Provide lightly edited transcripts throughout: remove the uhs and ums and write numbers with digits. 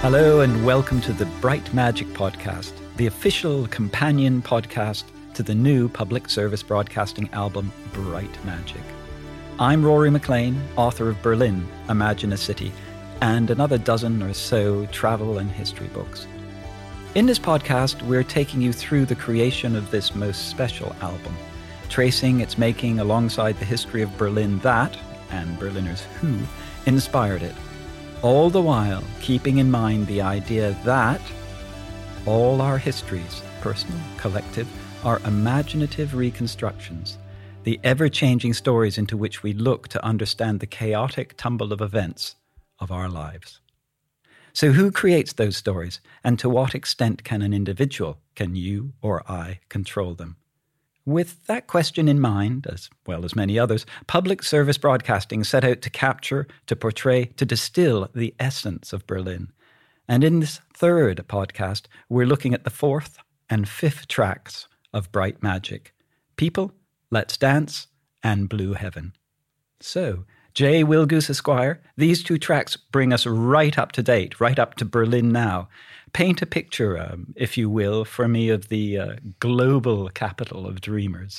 Hello and welcome to the Bright Magic Podcast, the official companion podcast to the new public service broadcasting album, Bright Magic. I'm Rory McLean, author of Berlin, Imagine a City, and another dozen or so travel and history books. In this podcast, we're taking you through the creation of this most special album, tracing its making alongside the history of Berlin that, and Berliners who, inspired it. All the while keeping in mind the idea that all our histories, personal, collective, are imaginative reconstructions, the ever-changing stories into which we look to understand the chaotic tumble of events of our lives. So who creates those stories, and to what extent can an individual, can you or I, control them? With that question in mind, as well as many others, public service broadcasting set out to capture, to portray, to distill the essence of Berlin. And in this third podcast, we're looking at the fourth and fifth tracks of Bright Magic: People, Let's Dance, and Blue Heaven. So, J. Will Goose Esquire, these two tracks bring us right up to date, right up to Berlin now. Paint a picture, if you will, for me of the global capital of dreamers.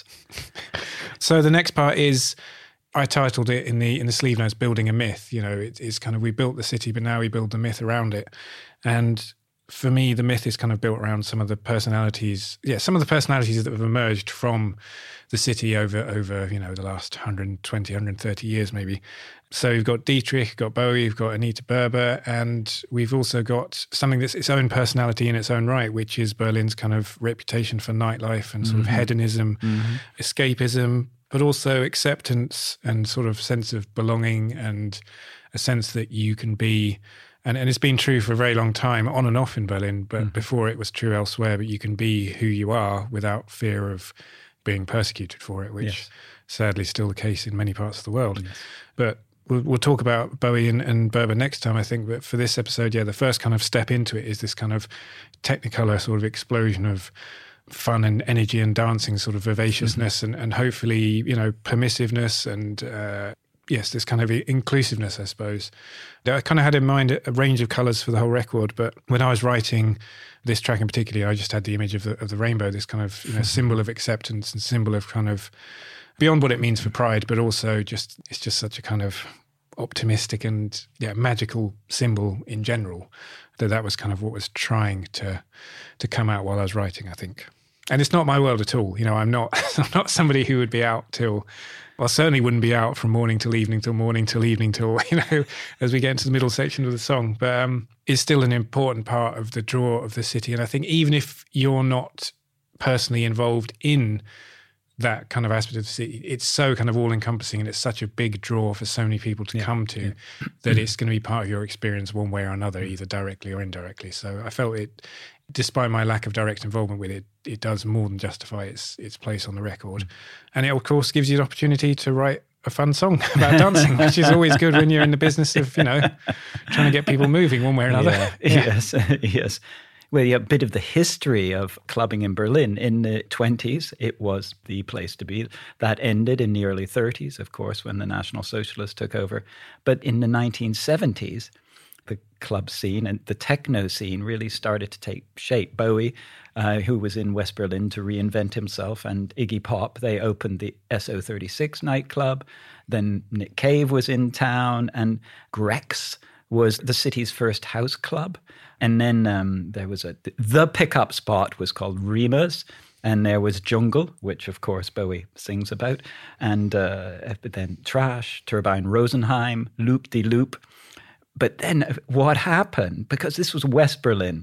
So the next part is, I titled it in the sleeve notes, Building a Myth. You know, it's kind of, we built the city, but now we build the myth around it. And for me, the myth is kind of built around some of the personalities. Yeah, some of the personalities that have emerged from the city over you know, the last 120, 130 years maybe. So you've got Dietrich, you've got Bowie, you've got Anita Berber, and we've also got something that's its own personality in its own right, which is Berlin's kind of reputation for nightlife and sort of hedonism, escapism, but also acceptance and sort of sense of belonging and a sense that you can be. And it's been true for a very long time, on and off in Berlin, but before it was true elsewhere, but you can be who you are without fear of being persecuted for it, which sadly is still the case in many parts of the world. Yes. But we'll talk about Bowie and Berber next time, I think. But for this episode, the first kind of step into it is this kind of Technicolor sort of explosion of fun and energy and dancing, sort of vivaciousness and hopefully, you know, permissiveness and yes, this kind of inclusiveness, I suppose. I kind of had in mind a range of colours for the whole record, but when I was writing this track in particular, I just had the image of the rainbow, this kind of, you know, symbol of acceptance and symbol of kind of beyond what it means for pride, but also just, it's just such a kind of optimistic and magical symbol in general, that was kind of what was trying to come out while I was writing, I think. And it's not my world at all. You know, I'm not somebody who would be out till, well, certainly wouldn't be out from morning till evening till morning till evening till, you know, as we get into the middle section of the song. But it's still an important part of the draw of the city. And I think even if you're not personally involved in that kind of aspect of the city, it's so kind of all-encompassing and it's such a big draw for so many people to come to that it's going to be part of your experience one way or another, either directly or indirectly. So I felt it, despite my lack of direct involvement with it, it does more than justify its place on the record. And it, of course, gives you the opportunity to write a fun song about dancing, which is always good when you're in the business of, you know, trying to get people moving one way or another. Yes, yes. Well, a bit of the history of clubbing in Berlin. In the 20s, it was the place to be. That ended in the early 30s, of course, when the National Socialists took over. But in the 1970s, the club scene and the techno scene really started to take shape. Bowie, who was in West Berlin to reinvent himself, and Iggy Pop, they opened the SO36 nightclub. Then Nick Cave was in town, and Grex was the city's first house club. And then there was the pickup spot was called Rima's, and there was Jungle, which of course Bowie sings about, and then Trash, Turbine Rosenheim, Loop de Loop. But then what happened, because this was West Berlin,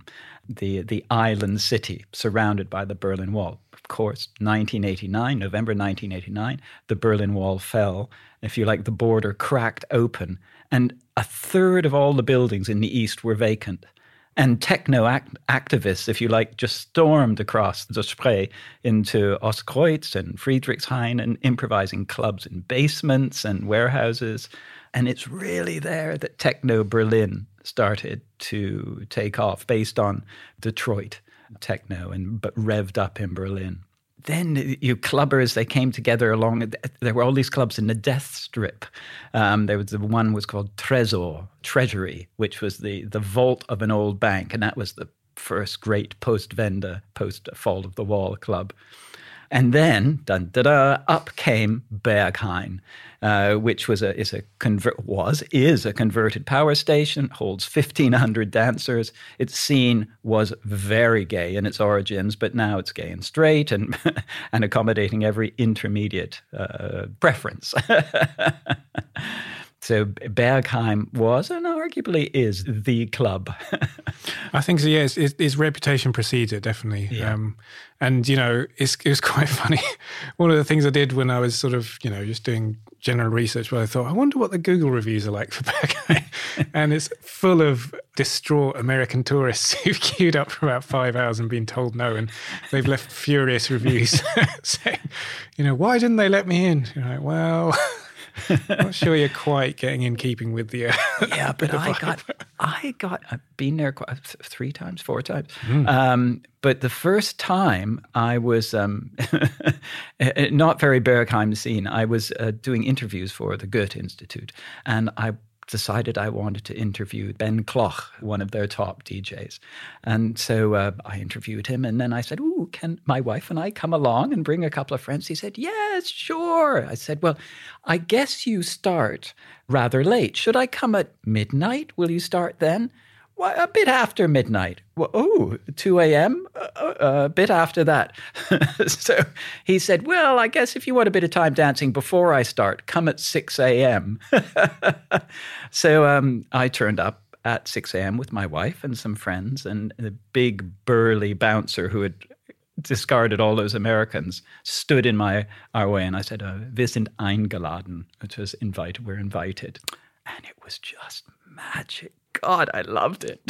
the island city surrounded by the Berlin Wall. Of course, November 1989, the Berlin Wall fell. If you like, the border cracked open, and a third of all the buildings in the east were vacant. And techno activists, if you like, just stormed across the Spree into Ostkreuz and Friedrichshain and improvising clubs in basements and warehouses. And it's really there that techno Berlin started to take off, based on Detroit techno, but revved up in Berlin. then you clubbers, they came together along. There were all these clubs in the Death Strip. There was the one was called Trésor, Treasury, which was the vault of an old bank, and that was the first great post-Wende, post-fall of the wall club. And then, up came Berghain, which is a converted power station, holds 1,500 dancers. Its scene was very gay in its origins, but now it's gay and straight and and accommodating every intermediate preference. So Berghain was and arguably is the club. I think so, yes. His reputation precedes it, definitely. Yeah. And, it was quite funny. One of the things I did when I was sort of, just doing general research, where I thought, I wonder what the Google reviews are like for Berghain. And it's full of distraught American tourists who've queued up for about 5 hours and been told no. And they've left furious reviews saying, why didn't they let me in? You're like, well... Not sure you're quite getting in keeping with the yeah, but I've been there 4 times. But the first time I was not very Berghain scene. I was doing interviews for the Goethe Institute, and I decided I wanted to interview Ben Kloch, one of their top DJs. And so I interviewed him, and then I said, can my wife and I come along and bring a couple of friends? He said, yes, sure. I said, well, I guess you start rather late. Should I come at midnight? Will you start then? Well, a bit after midnight. Well, 2 a.m.? A bit after that. So he said, well, I guess if you want a bit of time dancing before I start, come at 6 a.m. So I turned up at 6 a.m. with my wife and some friends, and the big burly bouncer who had discarded all those Americans stood in our way, and I said, wir sind eingeladen, which was invited, we're invited. And it was just magic. God, I loved it.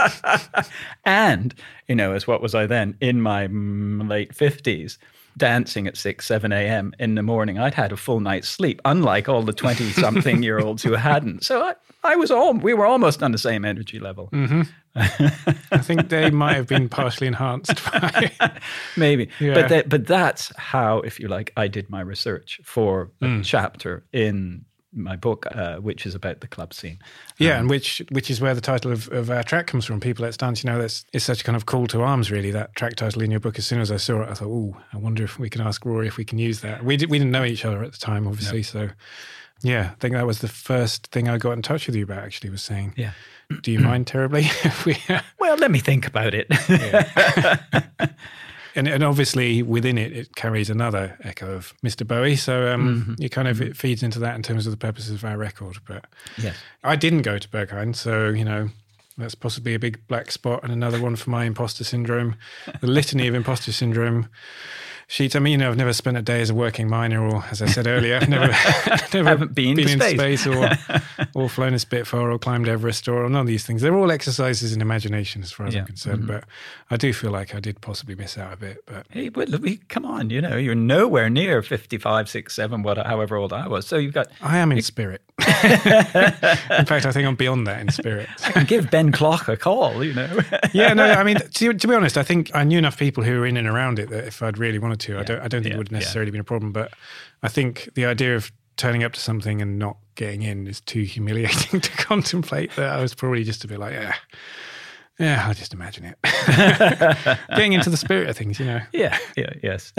And, as what was I then? In my late 50s, dancing at 6, 7 a.m. in the morning. I'd had a full night's sleep, unlike all the 20-something-year-olds who hadn't. So we were almost on the same energy level. Mm-hmm. I think they might have been partially enhanced by... Maybe. Yeah. But that's how, if you like, I did my research for a chapter in my book, which is about the club scene. Yeah, and which is where the title of our track comes from, People Let's Dance. It's such a kind of call to arms, really, that track title in your book. As soon as I saw it, I thought, I wonder if we can ask Rory if we can use that. We didn't know each other at the time, obviously, so... Yeah, I think that was the first thing I got in touch with you about, actually, was saying, do you mind terribly if we... Well, let me think about it. Yeah. And obviously within it carries another echo of Mr. Bowie. So you kind of, it feeds into that in terms of the purposes of our record. But yes. I didn't go to Berghain, so, that's possibly a big black spot and another one for my imposter syndrome, the litany of imposter syndrome sheets. I mean, I've never spent a day as a working miner, or, as I said earlier, I've never haven't been in space or flown a Spitfire or climbed Everest or none of these things. They're all exercises in imagination as far as I'm concerned, but I do feel like I did possibly miss out a bit. But hey, come on, you're nowhere near 55, 6, 7, however old I was. So you've got... I am in spirit. In fact, I think I'm beyond that in spirit. I can give Ben Kloch a call, Yeah, no, I mean, to be honest, I think I knew enough people who were in and around it that if I'd really wanted to, I don't think it would have necessarily been a problem. But I think the idea of turning up to something and not getting in is too humiliating to contemplate. That I was probably just a bit like, yeah, I'll just imagine it. Getting into the spirit of things, Yes.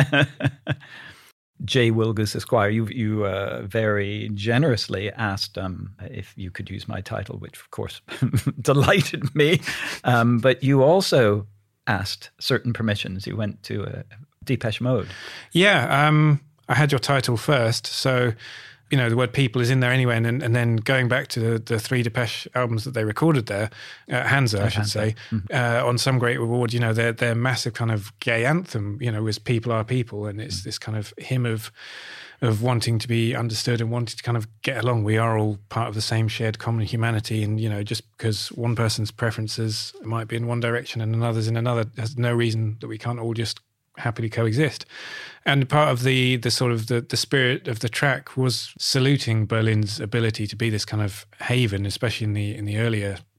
J. Wilgus Esquire, you very generously asked if you could use my title, which of course delighted me. But you also asked certain permissions. You went to Depeche Mode. Yeah, I had your title first, so the word people is in there anyway, and then going back to the 3 Depeche albums that they recorded there, Hansa, I should say, on Some Great Reward, their massive kind of gay anthem, was People Are People, and it's this kind of hymn of wanting to be understood and wanting to kind of get along. We are all part of the same shared common humanity, and just because one person's preferences might be in one direction and another's in another, there's no reason that we can't all just happily coexist. And part of the sort of the spirit of the track was saluting Berlin's ability to be this kind of haven, especially in the earlier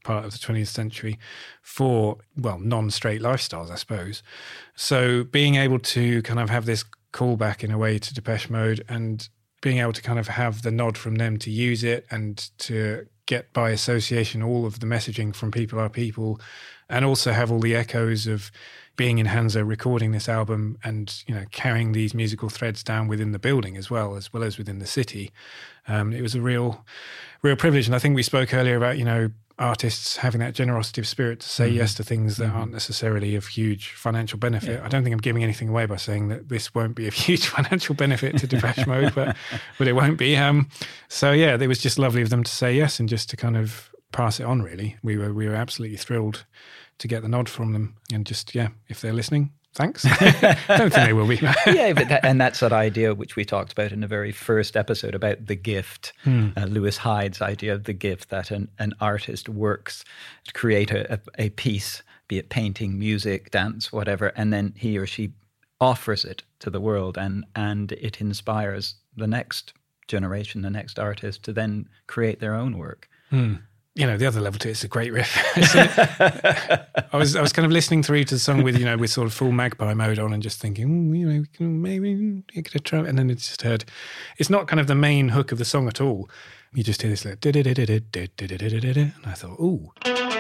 part of the 20th century for, well, non-straight lifestyles, I suppose. So being able to kind of have this callback in a way to Depeche Mode and being able to kind of have the nod from them to use it and to get by association all of the messaging from People Are People, and also have all the echoes of being in Hansa recording this album and, you know, carrying these musical threads down within the building as well as within the city. It was a real privilege. And I think we spoke earlier about, you know, artists having that generosity of spirit to say yes to things that aren't necessarily of huge financial benefit. Yeah. I don't think I'm giving anything away by saying that this won't be of huge financial benefit to Depeche Mode, but it won't be. So yeah, it was just lovely of them to say yes and just to kind of pass it on, really. We were absolutely thrilled to get the nod from them. And just, yeah, if they're listening, thanks. I don't think they will be. Yeah, but that's that idea which we talked about in the very first episode about the gift, Lewis Hyde's idea of the gift, that an artist works to create a piece, be it painting, music, dance, whatever, and then he or she offers it to the world, and it inspires the next generation, the next artist, to then create their own work. You know, the other level to it's a great riff. I was kind of listening through to the song with sort of full Magpie mode on and just thinking, you know, maybe you could have tried. And then it's just heard, it's not kind of the main hook of the song at all. You just hear this like, and I thought, ooh.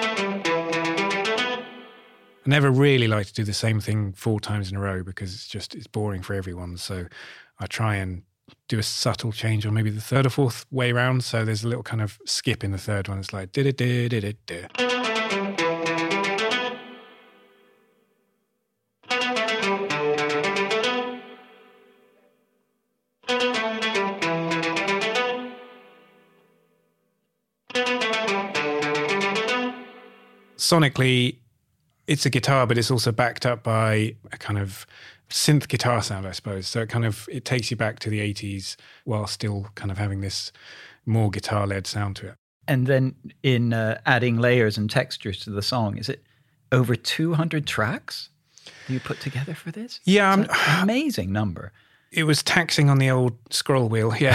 I never really like to do the same thing 4 times in a row because it's boring for everyone. So I try and do a subtle change on maybe the 3rd or 4th way round. So there's a little kind of skip in the 3rd one. It's like did. Sonically, it's a guitar, but it's also backed up by a kind of synth guitar sound, I suppose. So it takes you back to the 80s while still kind of having this more guitar-led sound to it. And then in adding layers and textures to the song, is it over 200 tracks you put together for this? Yeah. It's an amazing number. It was taxing on the old scroll wheel, yeah.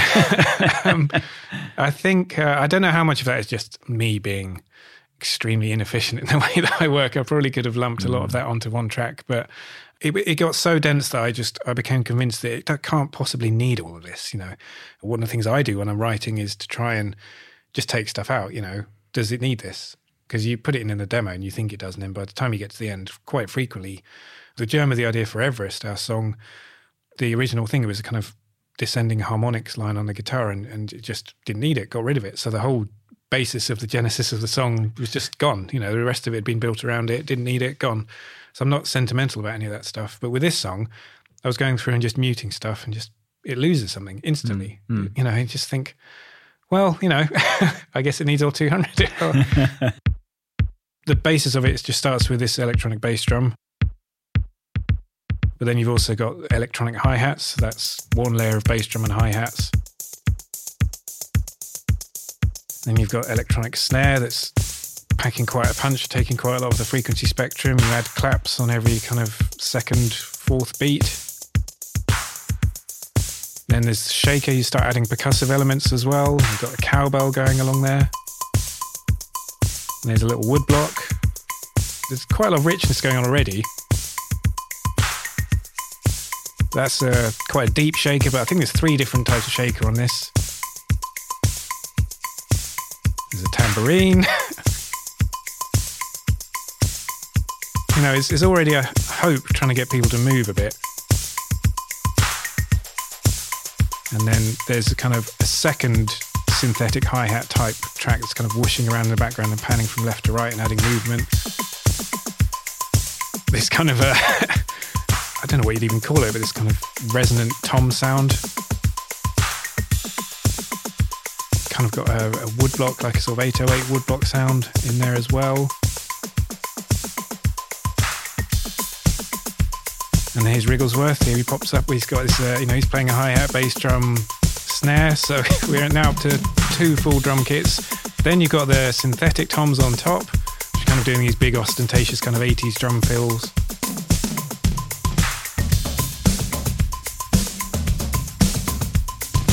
I think, I don't know how much of that is just me being extremely inefficient in the way that I work. I probably could have lumped a lot of that onto one track, but it got so dense that I became convinced that it can't possibly need all of this. You know, one of the things I do when I'm writing is to try and just take stuff out. You know, does it need this? Because you put it in the demo and you think it does, and then by the time you get to the end, quite frequently, the germ of the idea for Everest, our song, the original thing, it was a kind of descending harmonics line on the guitar, and it just didn't need it, got rid of it. So the whole basis of the genesis of the song was just gone. You know, the rest of it had been built around it, didn't need it, gone. So I'm not sentimental about any of that stuff. But with this song, I was going through and just muting stuff, and just it loses something instantly. You know, I just think, well, you know, I guess it needs all 200. The basis of it just starts with this electronic bass drum. But then you've also got electronic hi-hats. That's one layer of bass drum and hi-hats. Then you've got electronic snare that's packing quite a punch, taking quite a lot of the frequency spectrum. You add claps on every kind of 2nd, 4th beat. Then there's the shaker, you start adding percussive elements as well. You've got a cowbell going along there. And there's a little wood block. There's quite a lot of richness going on already. That's quite a deep shaker, but I think there's 3 different types of shaker on this. There's a tambourine. You know, it's already a hope trying to get people to move a bit. And then there's a kind of a second synthetic hi-hat type track that's kind of whooshing around in the background and panning from left to right and adding movement. This kind of I don't know what you'd even call it, but this kind of resonant tom sound. Kind of got a woodblock, like a sort of 808 woodblock sound in there as well. And here's Wrigglesworth. Here he pops up. He's got this, he's playing a hi-hat, bass drum, snare. So we're now up to 2 full drum kits. Then you've got the synthetic toms on top, which are kind of doing these big ostentatious kind of 80s drum fills.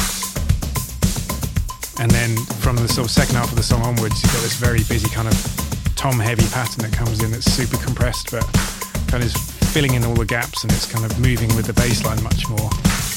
And then from the sort of second half of the song onwards, you've got this very busy kind of tom-heavy pattern that comes in that's super compressed, but kind of filling in all the gaps, and it's kind of moving with the bass line much more.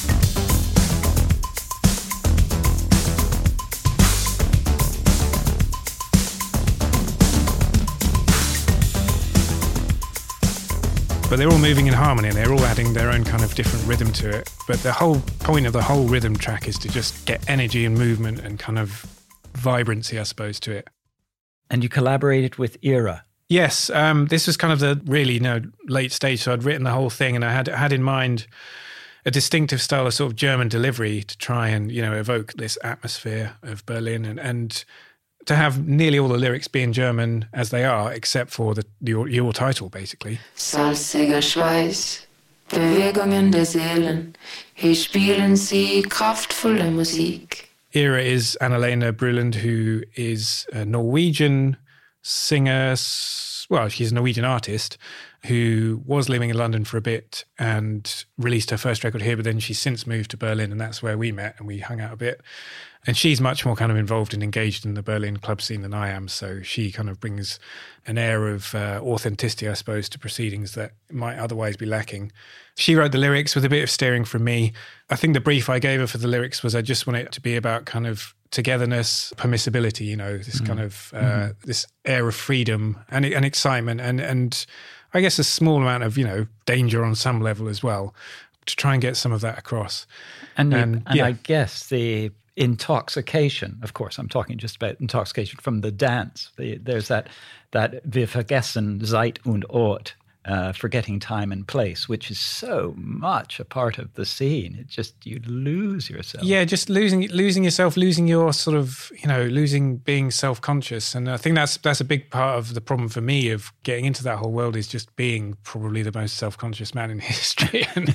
But they're all moving in harmony, and they're all adding their own kind of different rhythm to it. But the whole point of the whole rhythm track is to just get energy and movement and kind of vibrancy, I suppose, to it. And you collaborated with Ira. Yes, this was kind of the really late stage. So I'd written the whole thing, and I had in mind a distinctive style of sort of German delivery to try and evoke this atmosphere of Berlin, and to have nearly all the lyrics be in German as they are, except for your title, basically. Salziger Schweiß, Bewegungen der Seelen, hier spielen sie kraftvolle Musik. Ira is Anna-Lena Brüland, who is a Norwegian singer. Well, she's a Norwegian artist who was living in London for a bit and released her first record here, but then she's since moved to Berlin, and that's where we met and we hung out a bit. And she's much more kind of involved and engaged in the Berlin club scene than I am, so she kind of brings an air of authenticity, I suppose, to proceedings that might otherwise be lacking. She wrote the lyrics with a bit of steering from me. I think the brief I gave her for the lyrics was I just want it to be about kind of togetherness, permissibility, this kind of this air of freedom and excitement, and I guess a small amount of danger on some level as well, to try and get some of that across. And I guess the intoxication, of course, I'm talking just about intoxication from the dance. There's that wir vergessen Zeit und Ort, forgetting time and place, which is so much a part of the scene. It just, you lose yourself. Yeah, just losing yourself, losing your sort of, losing being self-conscious. And I think that's a big part of the problem for me of getting into that whole world, is just being probably the most self-conscious man in history. And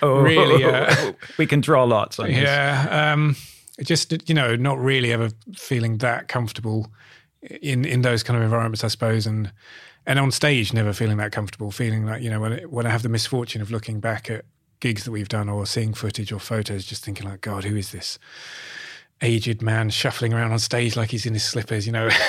really, we can draw lots on this. Yeah, just, not really ever feeling that comfortable in those kind of environments, I suppose. And on stage, never feeling that comfortable, feeling like, when I have the misfortune of looking back at gigs that we've done or seeing footage or photos, just thinking like, God, who is this aged man shuffling around on stage like he's in his slippers?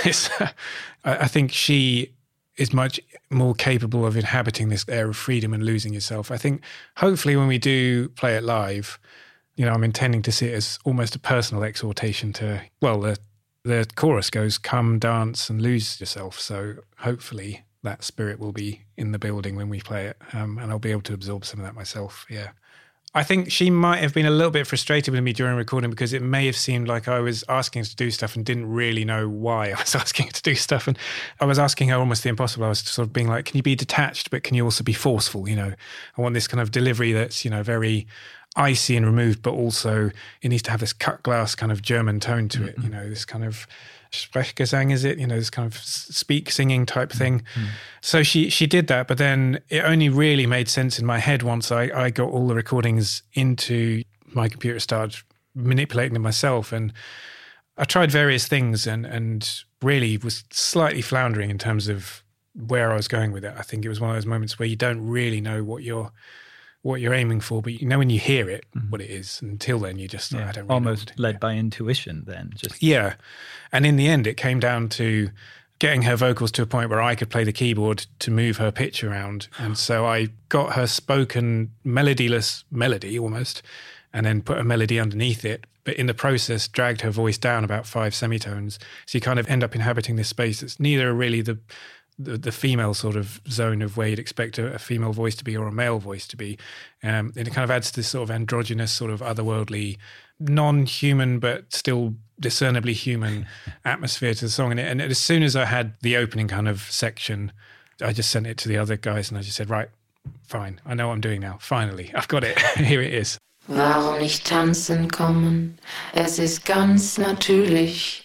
I think she is much more capable of inhabiting this air of freedom and losing yourself. I think hopefully when we do play it live, I'm intending to see it as almost a personal exhortation to, the chorus goes, come, dance and lose yourself. So hopefully that spirit will be in the building when we play it, and I'll be able to absorb some of that myself, yeah. I think she might have been a little bit frustrated with me during recording, because it may have seemed like I was asking her to do stuff and didn't really know why I was asking her to do stuff. And I was asking her almost the impossible. I was sort of being like, can you be detached, but can you also be forceful? I want this kind of delivery that's, very icy and removed, but also it needs to have this cut glass kind of German tone to it, this kind of Sprechgesang, is it? This kind of singing type thing. So she did that, but then it only really made sense in my head once I got all the recordings into my computer, started manipulating them myself. And I tried various things and really was slightly floundering in terms of where I was going with it. I think it was one of those moments where you don't really know what you're aiming for, but when you hear it, what it is. Until then, you just, I don't really almost led by intuition then. Yeah. And in the end, it came down to getting her vocals to a point where I could play the keyboard to move her pitch around. And so I got her spoken melodyless melody almost, and then put a melody underneath it. But in the process, dragged her voice down about 5 semitones. So you kind of end up inhabiting this space that's neither really the female sort of zone of where you'd expect a female voice to be or a male voice to be. And it kind of adds this sort of androgynous, sort of otherworldly, non-human but still discernibly human atmosphere to the song. And as soon as I had the opening kind of section, I just sent it to the other guys and I just said, right, fine, I know what I'm doing now. Finally, I've got it. Here it is. Warum nicht tanzen kommen? Es ist ganz natürlich.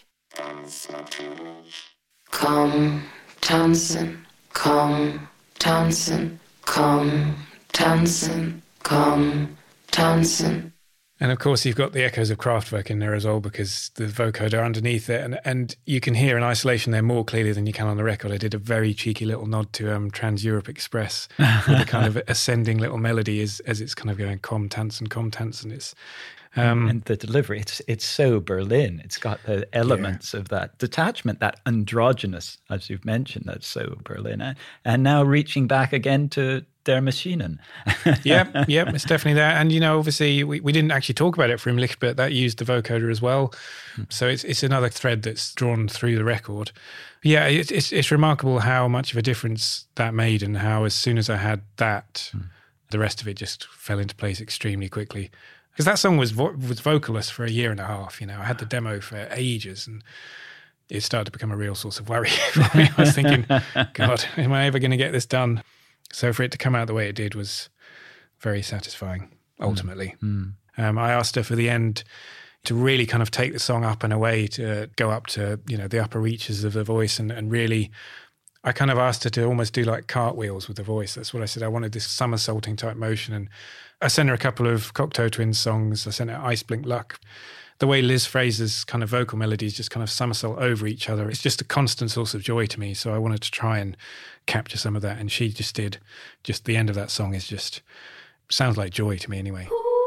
Komm, tanzen, komm, tanzen, komm, tanzen, komm, tanzen. And of course, you've got the echoes of Kraftwerk in there as well, because the vocoder underneath it, and you can hear in isolation there more clearly than you can on the record. I did a very cheeky little nod to Trans-Europe Express with a kind of ascending little melody as it's kind of going com tanzen. It's and the delivery, it's so Berlin. It's got the elements of that detachment, that androgynous, as you've mentioned, that's so Berlin. And now reaching back again to Der Maschinen. yeah, it's definitely there. And, obviously we didn't actually talk about it for Im Licht, but that used the vocoder as well. So it's another thread that's drawn through the record. Yeah, it's remarkable how much of a difference that made, and how as soon as I had that, the rest of it just fell into place extremely quickly. Because that song was vocalless for a year and a half. I had the demo for ages, and it started to become a real source of worry for me. I was thinking, God, am I ever going to get this done? So for it to come out the way it did was very satisfying, ultimately. I asked her for the end to really kind of take the song up and away, to go up to, the upper reaches of the voice, and really, I kind of asked her to almost do like cartwheels with the voice. That's what I said. I wanted this somersaulting type motion. And I sent her a couple of Cocteau Twins songs. I sent her Ice Blink Luck. The way Liz Fraser's kind of vocal melodies just kind of somersault over each other, it's just a constant source of joy to me. So I wanted to try and capture some of that. And she just did. Just the end of that song is just, sounds like joy to me anyway.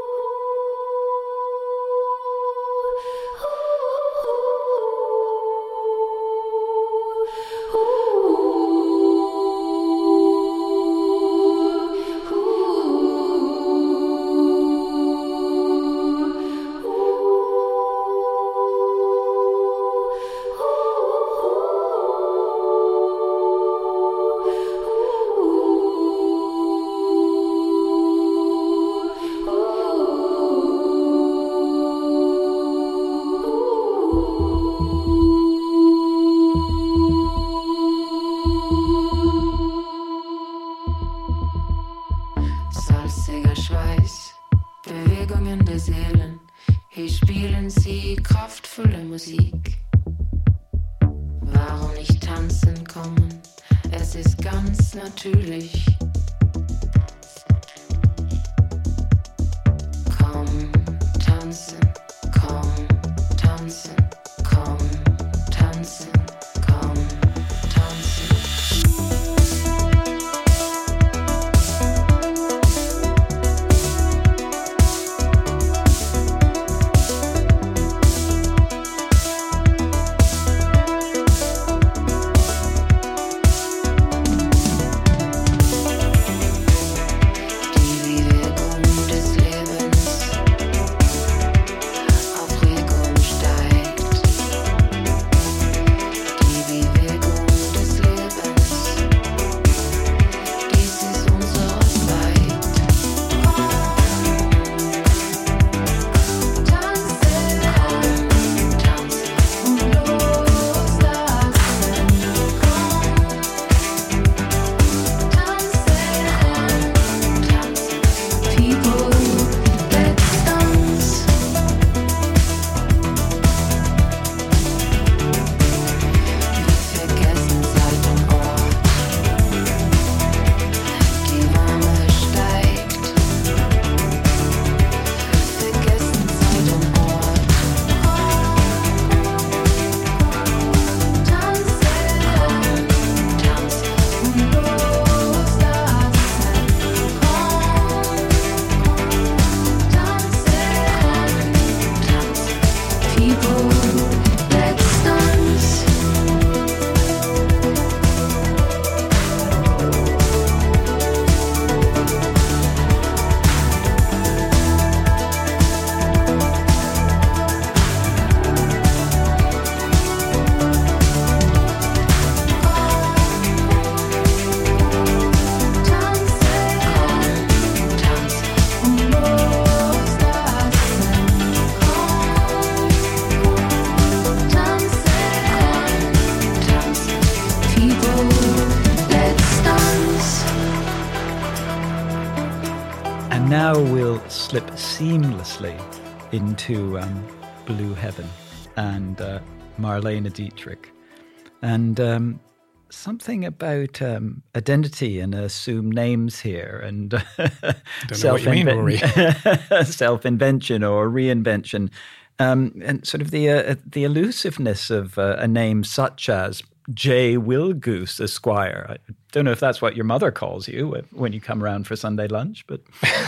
Now we'll slip seamlessly into Blue Heaven and Marlene Dietrich. And something about identity and assume names here, and Don't know what you mean, Rory. self-invention or reinvention, and sort of the elusiveness of a name such as J. Wilgoose Esquire. I don't know if that's what your mother calls you when you come around for Sunday lunch, but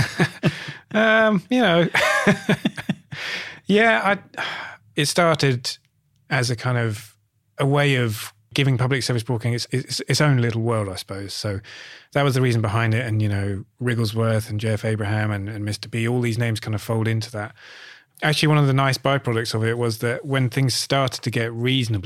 yeah, it started as a kind of a way of giving public service broadcasting its own little world, I suppose. So that was the reason behind it. And, Wrigglesworth and J.F. Abraham and Mr. B, all these names kind of fold into that. Actually, one of the nice byproducts of it was that when things started to get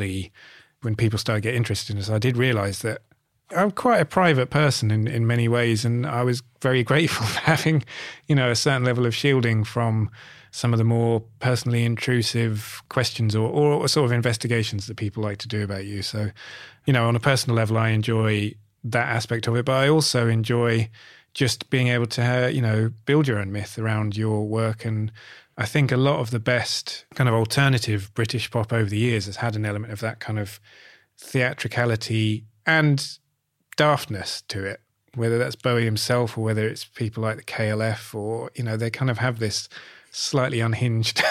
when people started to get interested in us, I did realise that I'm quite a private person in many ways. And I was very grateful for having, a certain level of shielding from some of the more personally intrusive questions or sort of investigations that people like to do about you. So, on a personal level, I enjoy that aspect of it, but I also enjoy just being able to, build your own myth around your work. And I think a lot of the best kind of alternative British pop over the years has had an element of that kind of theatricality and daftness to it, whether that's Bowie himself or whether it's people like the KLF or, they kind of have this slightly unhinged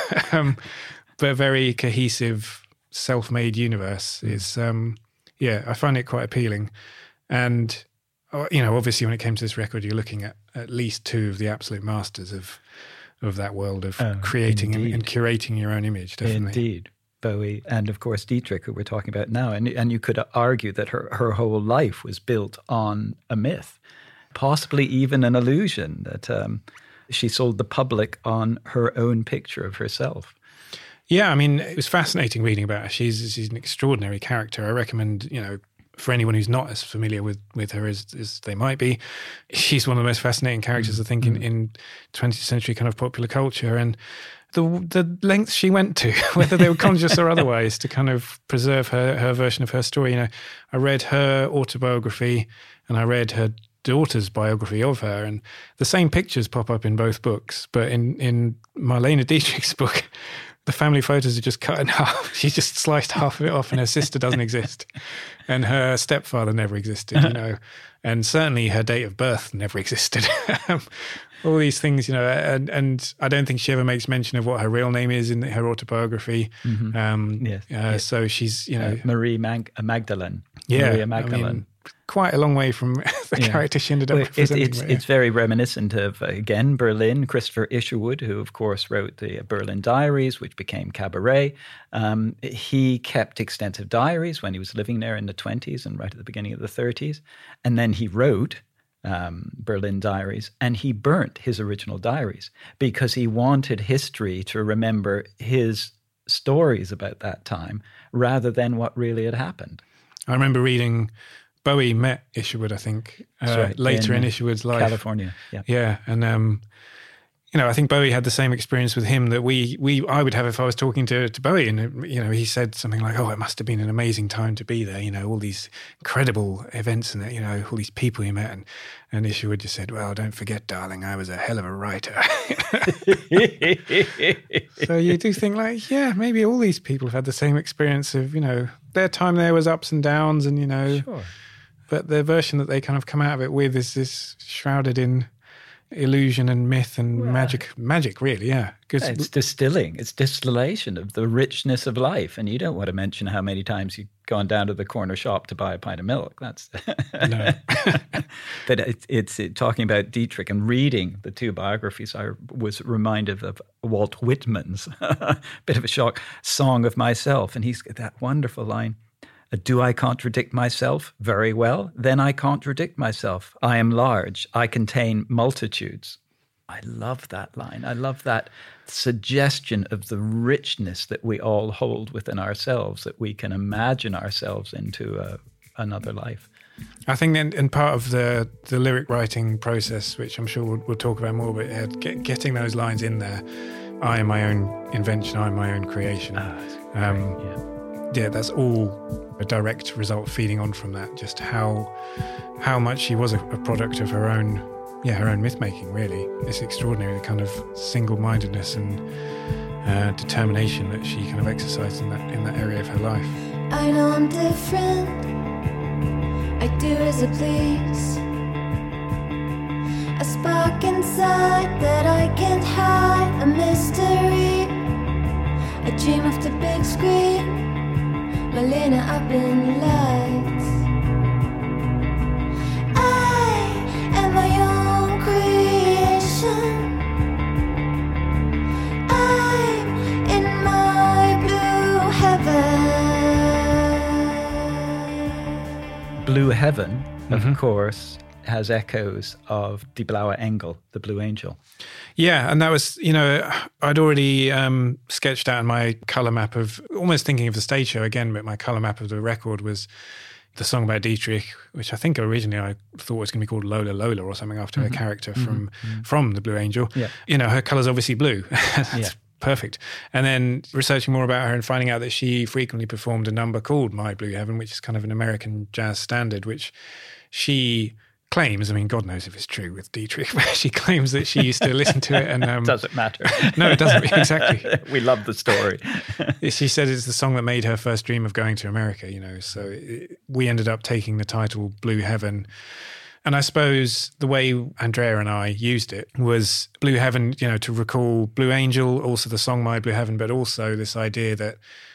but very cohesive self-made universe is I find it quite appealing. And obviously when it came to this record, you're looking at least two of the absolute masters of that world of creating and curating your own image. Definitely. Indeed. Bowie and of course Dietrich, who we're talking about now, and you could argue that her whole life was built on a myth, possibly even an illusion that she sold the public on her own picture of herself. Yeah, I mean, it was fascinating reading about her. She's an extraordinary character. I recommend, for anyone who's not as familiar with her as they might be, she's one of the most fascinating characters, I think, in 20th century kind of popular culture. And the lengths she went to, whether they were conscious or otherwise, to kind of preserve her version of her story. I read her autobiography and I read her daughter's biography of her, and the same pictures pop up in both books, but in Marlene Dietrich's book, the family photos are just cut in half. She just sliced half of it off, and her sister doesn't exist, and her stepfather never existed, and certainly her date of birth never existed. All these things, and I don't think she ever makes mention of what her real name is in her autobiography. Yes. So she's, Marie Magdalene. Yeah, Maria Magdalene. I mean, quite a long way from the character she ended up representing. It's very reminiscent of, again, Berlin, Christopher Isherwood, who, of course, wrote the Berlin Diaries, which became Cabaret. He kept extensive diaries when he was living there in the 20s and right at the beginning of the 30s. And then he wrote Berlin Diaries, and he burnt his original diaries because he wanted history to remember his stories about that time rather than what really had happened. I remember reading Bowie met Isherwood, I think, later in Isherwood's life. California, yeah. Yeah, and, I think Bowie had the same experience with him that I would have if I was talking to Bowie, and, he said something like, oh, it must have been an amazing time to be there, all these incredible events and, all these people you met, and Isherwood just said, well, don't forget, darling, I was a hell of a writer. So you do think maybe all these people have had the same experience of, their time there was ups and downs and, Sure. But the version that they kind of come out of it with is this shrouded in illusion and myth and magic, really, yeah. It's distilling. It's distillation of the richness of life. And you don't want to mention how many times you've gone down to the corner shop to buy a pint of milk. That's no. But it's talking about Dietrich and reading the two biographies, I was reminded of Walt Whitman's, bit of a shock, Song of Myself. And he's got that wonderful line, do I contradict myself? Very well. Then I contradict myself. I am large. I contain multitudes. I love that line. I love that suggestion of the richness that we all hold within ourselves, that we can imagine ourselves into another life. I think and part of the lyric writing process, which I'm sure we'll talk about more, but getting those lines in there, I am my own invention, I am my own creation. Yeah, that's all a direct result feeding on from that, just how much she was a product of her own myth-making, really. It's extraordinary, the kind of single-mindedness and determination that she kind of exercised in that area of her life. I know I'm different, I do as I please. A spark inside that I can't hide, a mystery. I dream of the big screen, Malena up in lights. I am my own creation. I'm in my blue heaven. Blue Heaven, of course, has echoes of Die Blaue Engel, the Blue Angel. Yeah, and that was, I'd already sketched out in my colour map of, almost thinking of the stage show again, but my colour map of the record was the song about Dietrich, which I think originally I thought was going to be called Lola Lola or something after her character from the Blue Angel. Yeah. Her colour's obviously blue. That's Yeah. perfect. And then researching more about her and finding out that she frequently performed a number called My Blue Heaven, which is kind of an American jazz standard, which she claims, I mean, God knows if it's true with Dietrich, but she claims that she used to listen to it and... Doesn't matter. No, it doesn't, exactly. We love the story. She said it's the song that made her first dream of going to America, so we ended up taking the title Blue Heaven. And I suppose the way Andrea and I used it was Blue Heaven, to recall Blue Angel, also the song My Blue Heaven, but also this idea that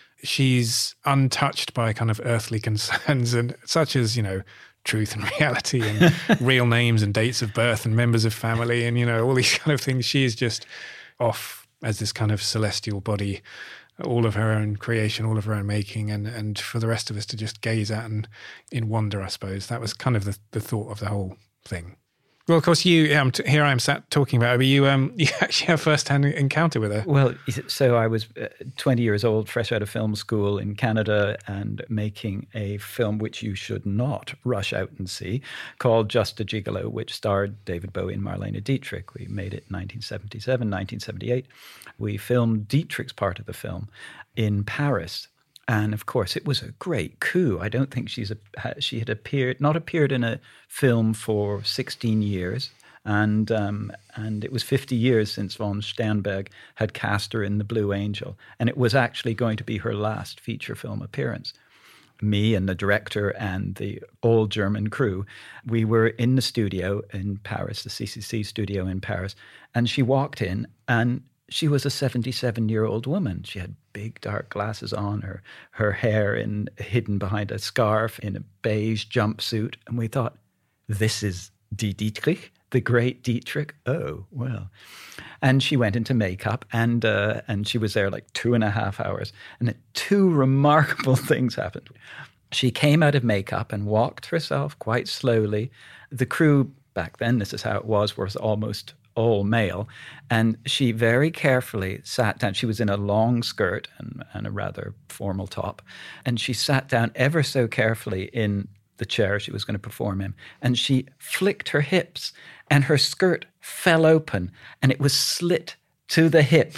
she's untouched by kind of earthly concerns and such as, truth and reality and real names and dates of birth and members of family and, all these kind of things. She is just off as this kind of celestial body, all of her own creation, all of her own making, and for the rest of us to just gaze at and in wonder, I suppose. That was kind of the thought of the whole thing. Well, of course, here I am sat talking about her, but you actually have first-hand encounter with her. Well, so I was 20 years old, fresh out of film school in Canada, and making a film which you should not rush out and see, called Just a Gigolo, which starred David Bowie and Marlene Dietrich. We made it in 1977, 1978. We filmed Dietrich's part of the film in Paris. And of course, it was a great coup. I don't think she had not appeared in a film for 16 years. And it was 50 years since von Sternberg had cast her in The Blue Angel. And it was actually going to be her last feature film appearance. Me and the director and the all-German crew, we were in the studio in Paris, the CCC studio in Paris. And she walked in and she was a 77-year-old woman. She had big dark glasses on, her hair hidden behind a scarf in a beige jumpsuit. And we thought, this is Die Dietrich, the great Dietrich. Oh, well. And she went into makeup and she was there like 2.5 hours. And two remarkable things happened. She came out of makeup and walked herself quite slowly. The crew back then, this is how it was almost all male, and she very carefully sat down. She was in a long skirt and a rather formal top, and she sat down ever so carefully in the chair she was going to perform in, and she flicked her hips, and her skirt fell open, and it was slit to the hip.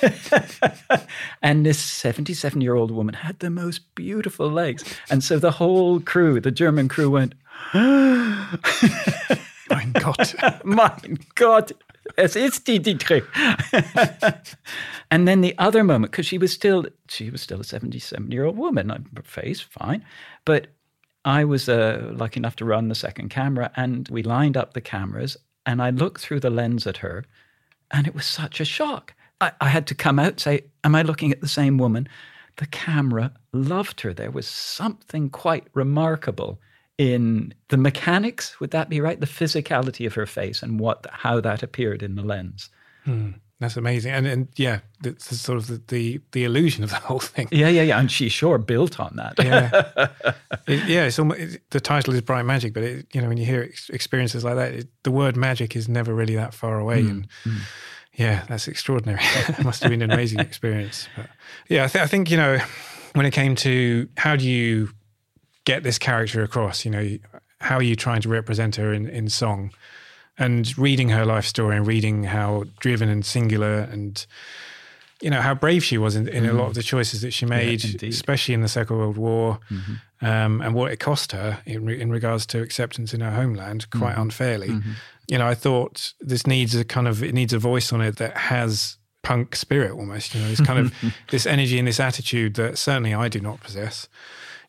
And this 77-year-old woman had the most beautiful legs, and so the whole crew, the German crew, went, Mein Gott. Mein Gott, es ist die Dietrich. And then the other moment, because she was still a 77-year-old woman, her face, fine. But I was lucky enough to run the second camera, and we lined up the cameras, and I looked through the lens at her, and it was such a shock. I had to come out and say, am I looking at the same woman? The camera loved her. There was something quite remarkable in the mechanics, would that be right? The physicality of her face and how that appeared in the lens. That's amazing. And yeah, it's sort of the illusion of the whole thing. Yeah. And she sure built on that. It's almost, the title is Bright Magic, but when you hear experiences like that, the word magic is never really that far away. Yeah, that's extraordinary. It must have been an amazing experience. But yeah, I think, when it came to how do you get this character across, how are you trying to represent her in song? And reading her life story and reading how driven and singular and, how brave she was in a lot of the choices that she made, especially in the Second World War, and what it cost her in regards to acceptance in her homeland quite unfairly. I thought this needs a voice on it that has punk spirit almost, this kind of this energy and this attitude that certainly I do not possess.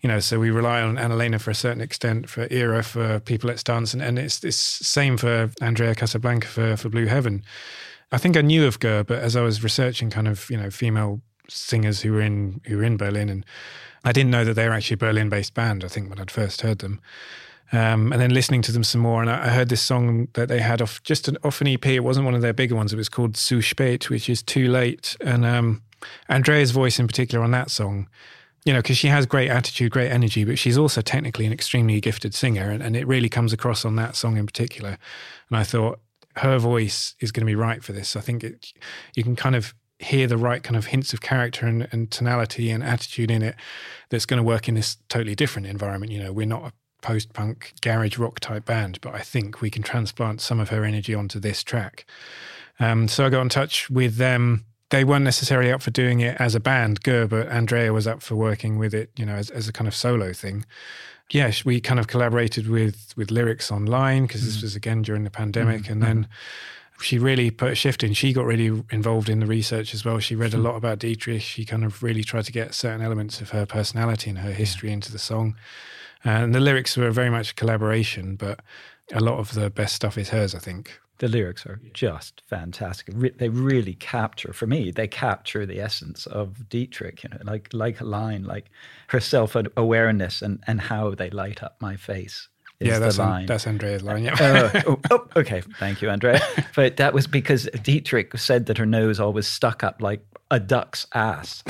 so we rely on Annalena for a certain extent, for Era, for People Let's Dance, and it's same for Andrea Casablanca for Blue Heaven. I think I knew of Ger, but as I was researching kind of, female singers who were in Berlin, and I didn't know that they were actually a Berlin-based band, I think, when I'd first heard them. And then listening to them some more, and I heard this song that they had off an EP. It wasn't one of their bigger ones. It was called Zu spät, which is too late. And Andrea's voice in particular on that song, because she has great attitude, great energy, but she's also technically an extremely gifted singer, and it really comes across on that song in particular. And I thought her voice is going to be right for this. I think you can kind of hear the right kind of hints of character and tonality and attitude in it that's going to work in this totally different environment. We're not a post-punk garage rock type band, but I think we can transplant some of her energy onto this track. So I got in touch with them. They weren't necessarily up for doing it as a band, Ger, but Andrea was up for working with it, as a kind of solo thing. Yeah, we kind of collaborated with Lyrics Online, because this was again during the pandemic, and then she really put a shift in. She got really involved in the research as well. She read a lot about Dietrich. She kind of really tried to get certain elements of her personality and her history into the song. And the lyrics were very much a collaboration, but a lot of the best stuff is hers, I think. The lyrics are just fantastic. They really capture, for me, they capture the essence of Dietrich, like a line, like her self-awareness and how they light up my face. That's Andrea's line. Yeah. Okay. Thank you, Andrea. But that was because Dietrich said that her nose always stuck up like a duck's ass.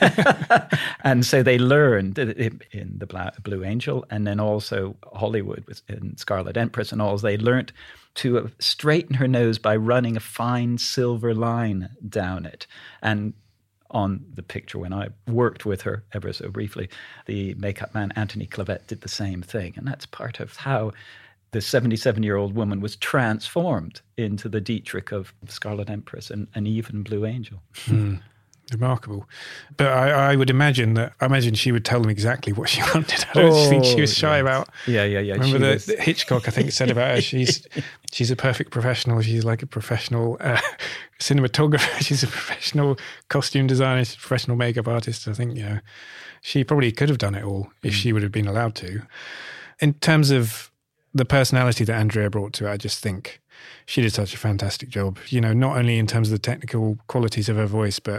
And so they learned in the Blue Angel, and then also Hollywood in Scarlet Empress and all, they learned to straighten her nose by running a fine silver line down it. And on the picture, when I worked with her ever so briefly, the makeup man Anthony Clavette did the same thing. And that's part of how the 77-year-old woman was transformed into the Dietrich of Scarlet Empress and even Blue Angel. Remarkable. But I would imagine she would tell them exactly what she wanted. I don't think she was shy about. Yeah. Remember the Hitchcock, I think, said about her, she's a perfect professional. She's like a professional cinematographer. She's a professional costume designer. She's a professional makeup artist. I think, she probably could have done it all if she would have been allowed to. In terms of the personality that Andrea brought to it, I just think she did such a fantastic job, not only in terms of the technical qualities of her voice, but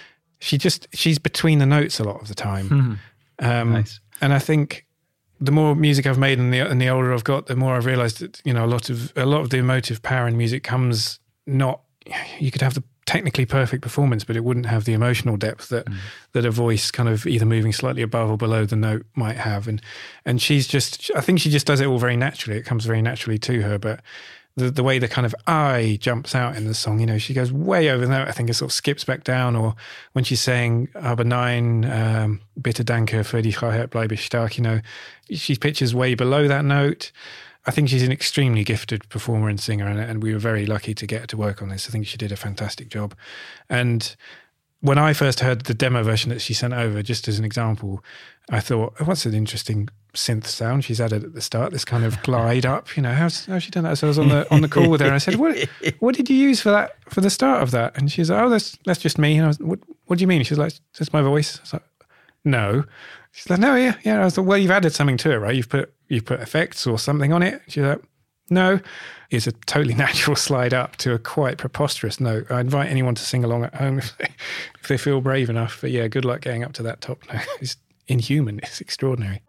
she's between the notes a lot of the time. Nice. And I think the more music I've made and the older I've got, the more I've realized that, a lot of the emotive power in music comes not, you could have the technically perfect performance, but it wouldn't have the emotional depth that a voice kind of either moving slightly above or below the note might have. And I think she just does it all very naturally. It comes very naturally to her, but the way the kind of I jumps out in the song, she goes way over the note. I think it sort of skips back down, or when she's saying aber nein, bitte danke für die Freiheit bleibe ich stark, she pitches way below that note. I think she's an extremely gifted performer and singer, and we were very lucky to get her to work on this. I think she did a fantastic job. And when I first heard the demo version that she sent over, just as an example, I thought, what's an interesting synth sound she's added at the start, this kind of glide up, how's she done that? So I was on the call with her, and I said, what did you use for the start of that? And she's like, that's just me. And I was, what do you mean? She's like, that's my voice. I was like, no. She's like, no, yeah. I was like, well, you've added something to it, right? You've put effects or something on it. She's like, no. It's a totally natural slide up to a quite preposterous note. I invite anyone to sing along at home if they feel brave enough. But yeah, good luck getting up to that top note. It's inhuman. It's extraordinary.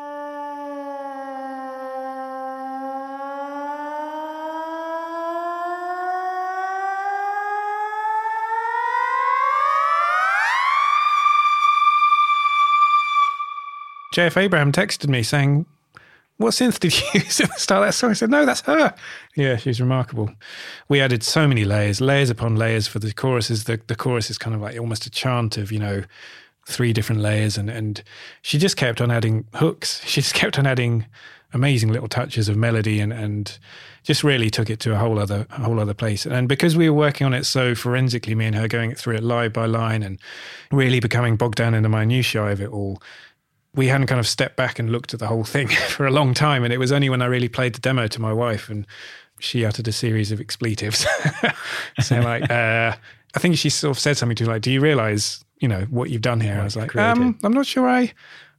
JF Abraham texted me saying, what synth did you use at the start of that song? I said, no, that's her. Yeah, she's remarkable. We added so many layers upon layers for the choruses. The chorus is kind of like almost a chant of, 3 different layers. And she just kept on adding hooks. She just kept on adding amazing little touches of melody and just really took it to a whole other place. And because we were working on it so forensically, me and her going through it line by line and really becoming bogged down in the minutiae of it all, we hadn't kind of stepped back and looked at the whole thing for a long time. And it was only when I really played the demo to my wife and she uttered a series of expletives. So I think she sort of said something to like, do you realize, what you've done here? I was like, I'm not sure I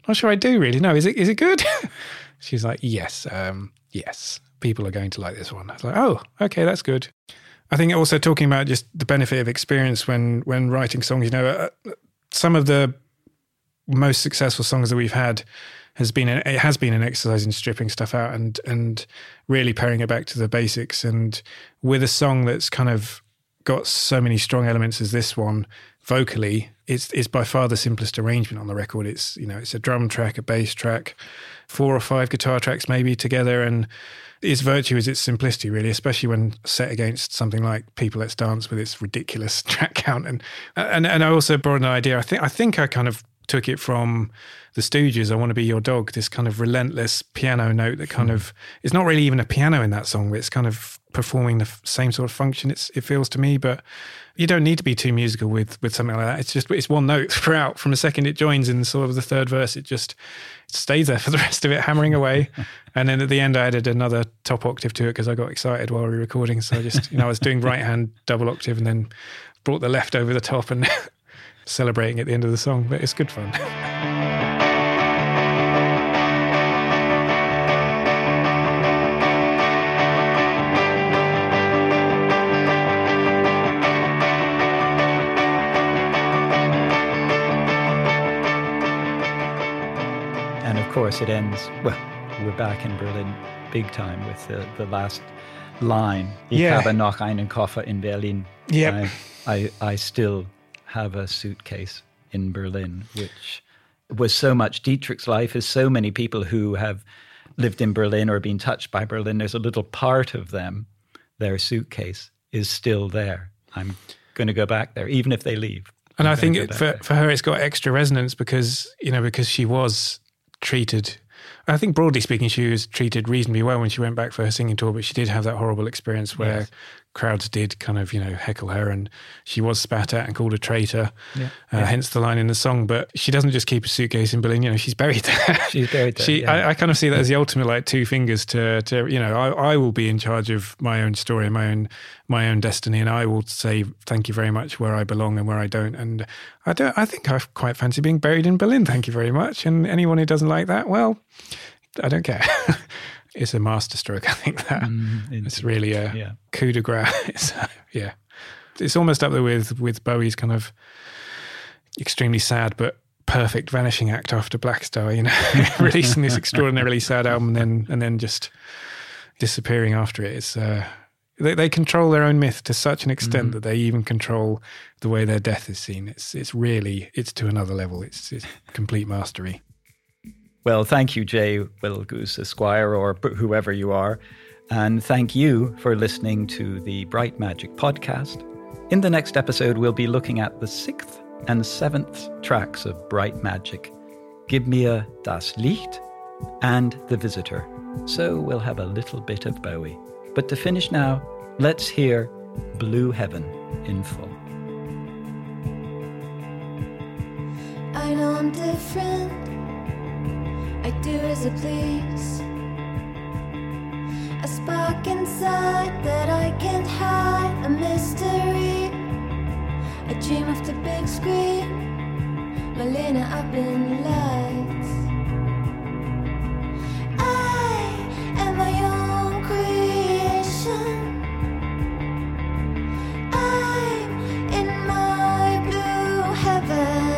not sure I do really. No, is it good? She's like, yes, people are going to like this one. I was like, oh, okay, that's good. I think also talking about just the benefit of experience when writing songs, some of the most successful songs that we've had has been an exercise in stripping stuff out and really paring it back to the basics. And with a song that's kind of got so many strong elements as this one, vocally, it's by far the simplest arrangement on the record. It's a drum track, a bass track, 4 or 5 guitar tracks maybe together, and its virtue is its simplicity, really, especially when set against something like People Let's Dance with its ridiculous track count. And I also brought an idea. I think I kind of took it from the Stooges, I Want to Be Your Dog, this kind of relentless piano note that kind of, it's not really even a piano in that song, but it's kind of performing the same sort of function, it feels to me. But you don't need to be too musical with something like that. It's one note throughout. From the second it joins in sort of the third verse, it stays there for the rest of it, hammering away. And then at the end I added another top octave to it because I got excited while we were recording. So I just, I was doing right hand double octave and then brought the left over the top and celebrating at the end of the song. But it's good fun. And of course it ends, well, we're back in Berlin big time with the last line. Ich habe noch einen Koffer in Berlin. Yep. I still have a suitcase in Berlin, which was so much. Dietrich's life is so many people who have lived in Berlin or been touched by Berlin. There's a little part of them, their suitcase is still there. I'm going to go back there, even if they leave. And I think for her, it's got extra resonance because she was treated, I think broadly speaking, she was treated reasonably well when she went back for her singing tour, but she did have that horrible experience where crowds did kind of, heckle her, and she was spat at and called a traitor, hence the line in the song. But she doesn't just keep a suitcase in Berlin, she's buried there. She's buried there, I kind of see that as the ultimate, like, 2 fingers to I will be in charge of my own story and my own destiny, and I will say thank you very much where I belong and where I don't. And I think I quite fancy being buried in Berlin, thank you very much. And anyone who doesn't like that, well, I don't care. It's a masterstroke, I think, that. It's really a coup de grace. It's almost up there with Bowie's kind of extremely sad but perfect vanishing act after Black Star, releasing this extraordinarily sad album and then just disappearing after it. It's they control their own myth to such an extent that they even control the way their death is seen. It's to another level. It's complete mastery. Well, thank you, Jay Wilgoose Esquire, or whoever you are. And thank you for listening to the Bright Magic podcast. In the next episode, we'll be looking at the 6th and 7th tracks of Bright Magic, Gib mir das Licht and The Visitor. So we'll have a little bit of Bowie. But to finish now, let's hear Blue Heaven in full. I know I'm different, I do as I please. A spark inside that I can't hide, a mystery. I dream of the big screen, Marlene up in lights. I am my own creation. I'm in my blue heaven.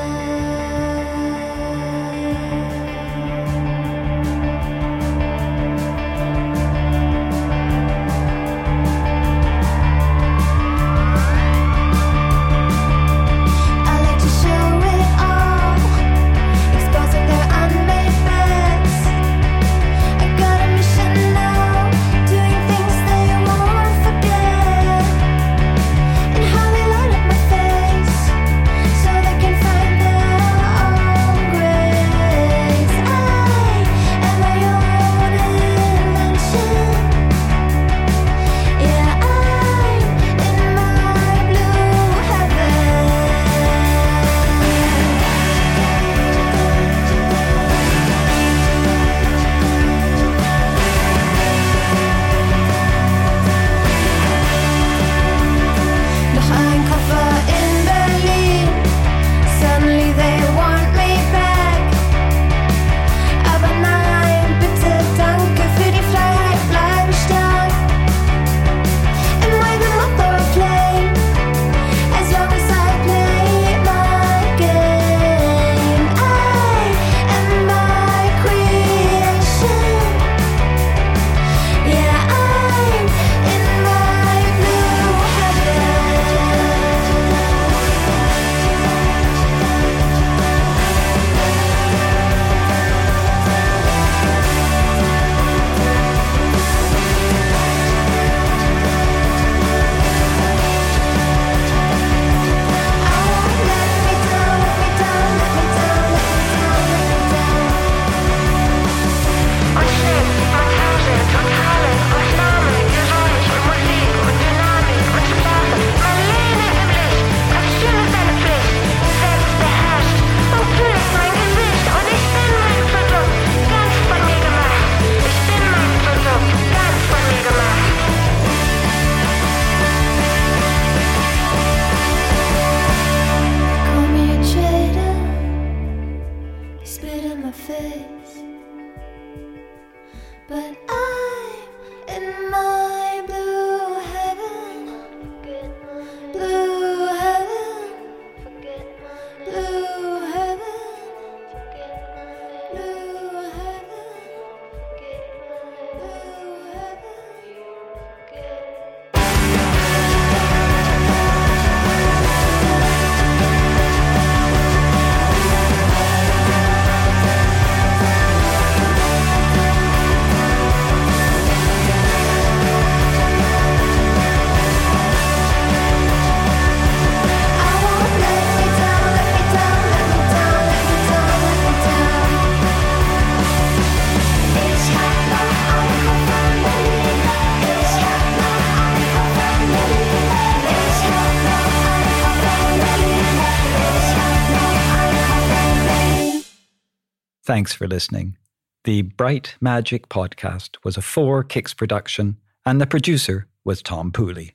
Thanks for listening. The Bright Magic podcast was a 4 Kicks production, and the producer was Tom Pooley.